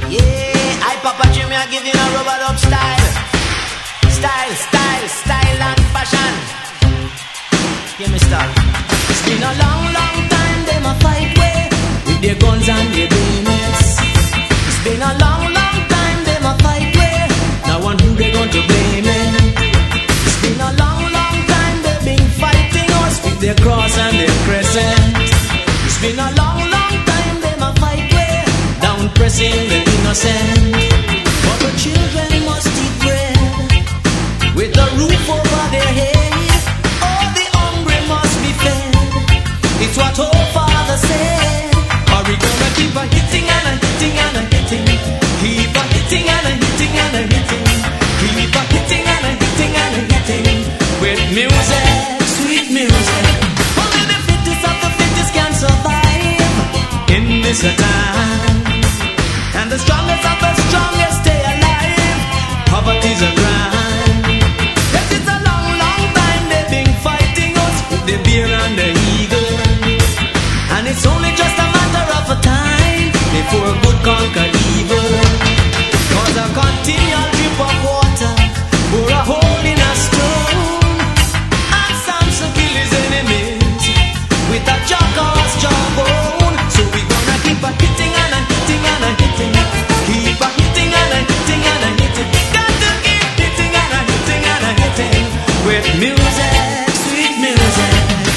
Yeah, I Papa Jimmy, I give you a rubber dub style. Style, style, style and fashion. Give me start. It's been a long, long time them a fight with their guns and their bayonets. It's been a long, long time them a fight now one who they going to blame it. It's been a long, long time they've been fighting us with their cross and their crescent. It's been a long, long time them a fight down pressing the innocent. But the children must eat bread with a roof over their head. All the hungry must be fed. It's what our Father said. Are we gonna keep a hitting and a hitting and a hitting? Keep a hitting and a hitting and a hitting. Keep a hitting and a hitting and a hitting. With music, sweet music. Only the fittest of the fittest can survive in this time. And the strongest of the strongest stay alive. Poverty's a crime. Yes, it's a long, long time they've been fighting us with the bear and the eagle. And it's only just a matter of a time before good conquer evil. Cause a continual drip of water pour a hole in a stone. And Samson kill his enemies with a jackal's jawbone. So we gonna keep a hitting and a hitting and a hitting. Keep a hitting and a hitting and a hitting. Got to keep hitting and a hitting and a hitting. With music, sweet music.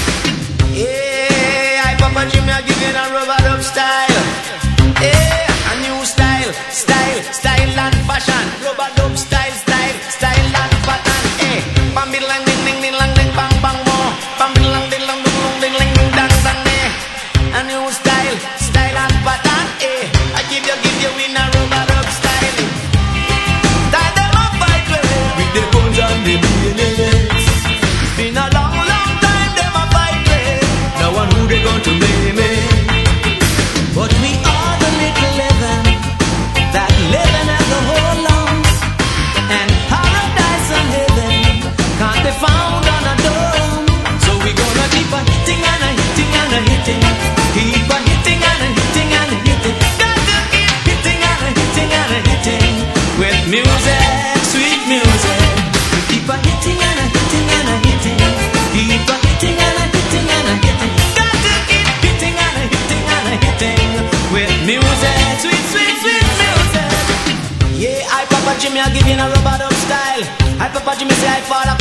Yeah, I Papa Jimmy, I give you a rubber dub style. Yeah, a new style, style, style and fashion. Rubber dub style, style, style and pattern. Eh, bam bing lang ding ding ding lang ding bang bang mo. Bam bing lang ding lang ding lang ding lang ding dang dang eh. A new style, style and pattern. Eh, I give you in a rubber dub style. Style them up fight with the guns and the bayonets. It's been a long, long time them a fight with. Now one who they going to blame it? But we are the little leaven that leaven at the whole lump. And paradise and heaven can't be found on a dome. So we gonna keep a hitting and a hitting and a hitting. Keep a hitting and a hitting and a hitting. Got to keep hitting and a hitting and a hitting. With music, sweet music. We keep a hitting and a hitting and a hitting. Keep a hitting and a hitting and a hitting. Got to keep hitting and a hitting and a hitting. With music, sweet, sweet, sweet music. Yeah, I Papa Jimmy, I give you a rubber dub style. I Papa Jimmy say I fall